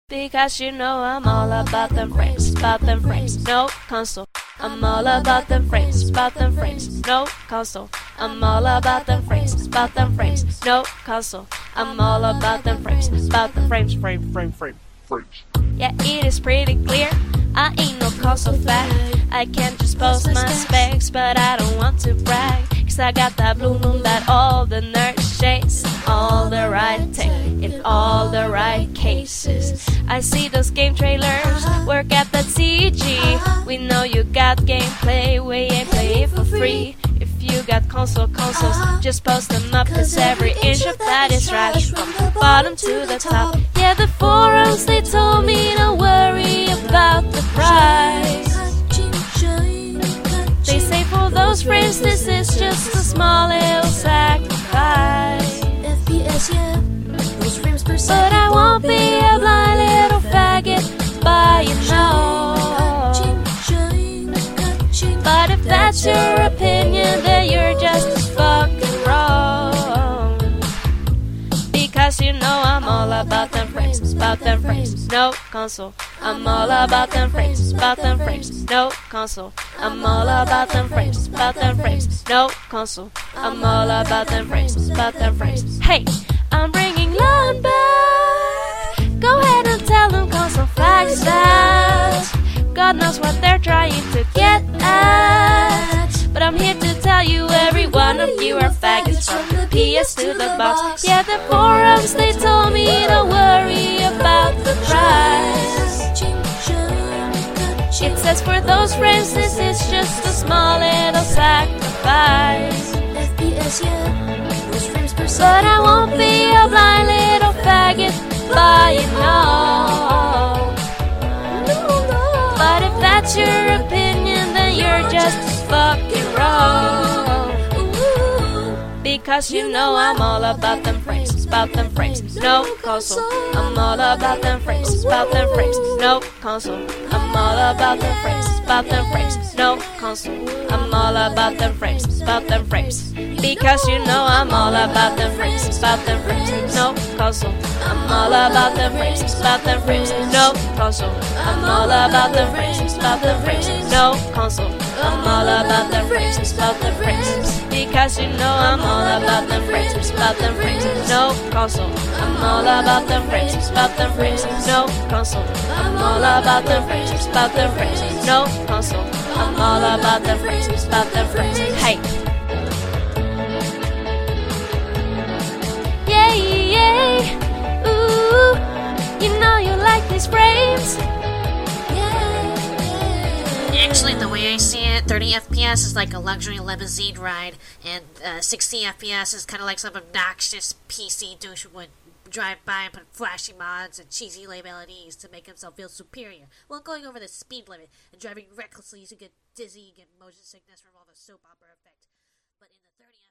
Because you know I'm all about them frames, no console. I'm all about them frames, no console. I'm all about them frames, no console. I'm all about them frames, frames. Yeah, it is pretty clear, I ain't no console fact. I can't just post my specs, but I don't want to brag. Cause I got that blue moon that all the nerds chase. All the right tech, in all the right cases. I see those game trailers, work at that CG. We know you got gameplay, we ain't play it for free. If you got consoles, just post them up. Cause every inch of that is trash, from the bottom to the top. Yeah, the forums, they told me don't worry about the price. They say for those frames, this is just a small little sacrifice. But I won't be a blind little faggot, but you know. But if that's your opinion, then you're just as fucking wrong. Because you know I'm all about them frames, no console. I'm all about them frames, no console. I'm all about them frames, no console. I'm all about them frames. Hey, I'm bringing LAN back. Go ahead and tell them console facts that God knows what they're trying to get at. But I'm here to tell you, every one of you are faggots, from the PS to the box. Yeah, the forums, they told me don't worry about the price. It says for those frames, this is just a small little sacrifice. But I won't be a blind little faggot, but you know. But if that's your opinion, then you're just as fucking wrong. Because you know I'm all about them frames, no console. I'm all about them frames, no console. I'm all about them frames, no console. I'm all about them frames. Because you know I'm all about them frames, no console. I'm all about them frames, no console. I'm all about them frames, no console. I'm all about them frames. Because you know I'm all about them frames, no console. I'm all about them frames, no console. I'm all about them frames, no console. I'm all about them frames. Hey. Yeah, ooh, you know you like these frames. Actually, the way I see it, 30 FPS is like a luxury limousine ride, and 60 FPS is kind of like some obnoxious PC douche would drive by and put flashy mods and cheesy melodies to make himself feel superior while going over the speed limit and driving recklessly to get dizzy and get motion sickness from all the soap opera effect. But in the 30